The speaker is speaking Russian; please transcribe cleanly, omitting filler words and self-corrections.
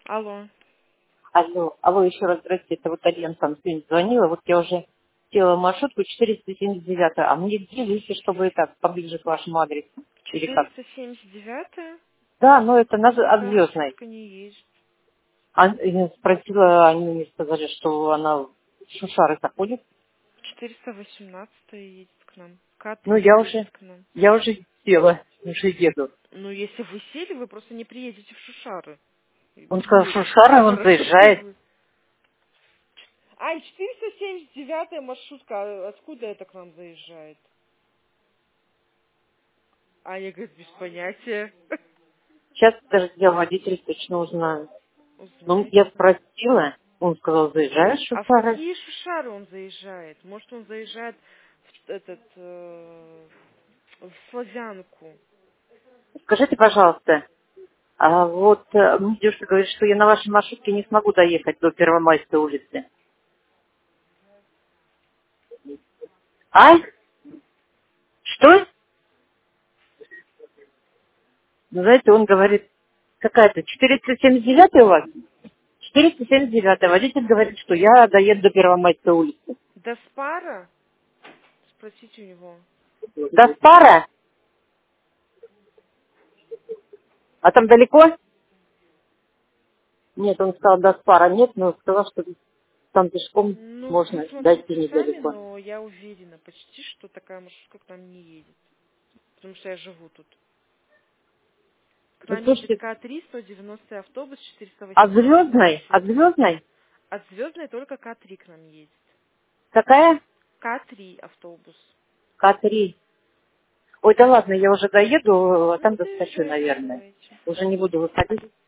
Алло. Алло, еще раз, здрасте, это вот Альян там сегодня звонила, вот я уже сделала маршрутку 479, а мне где выйти, чтобы это поближе к вашему адресу? Или как? 479-я? Да, но это от Такая Звездной. маршрутка не есть. Я спросила, они мне сказали, что она в Шушары заходит. 418-я едет к нам. Ну, К3 я едет уже, к нам. я уже села, уже еду. Ну, если вы сели, вы просто не приедете в Шушары. И Он сказал, будет Шушары, он хорошо, что заезжает. вы... Ай, 479-я маршрутка, а откуда это к нам заезжает? А я, говорит, без понятия. Сейчас даже я водитель точно узнаю. Ну, я Узнаете. спросила, он сказал, заезжаешь в А в Шушары? какие Шушары он заезжает? Может, он заезжает в в Славянку? Скажите, пожалуйста, а вот мне девушка говорит, что я на вашей маршрутке не смогу доехать до Первомайской улицы. А? Что? Ну, знаете, он говорит, какая-то 479 у вас? 479. Водитель говорит, что я доеду до Первомайской улицы. До Спара? Спросите у него. До Спара? А там далеко? Нет, он сказал, до Спара нет, но сказал, что там пешком Ну, можно дойти посмотрите сами, недалеко. но я уверена почти, что такая маршрутка к нам не едет. Потому что я живу тут. К Ну, нам едет слушайте, К3, 190 автобус, а 418 Звездной? А маршрутка. Звездной? От Звездной только К3 к нам едет. Какая? К3 автобус. К3. Ой, да ладно, я уже доеду, а Ну, там доскочу, доезжайте, наверное. давайте. Уже не буду выходить.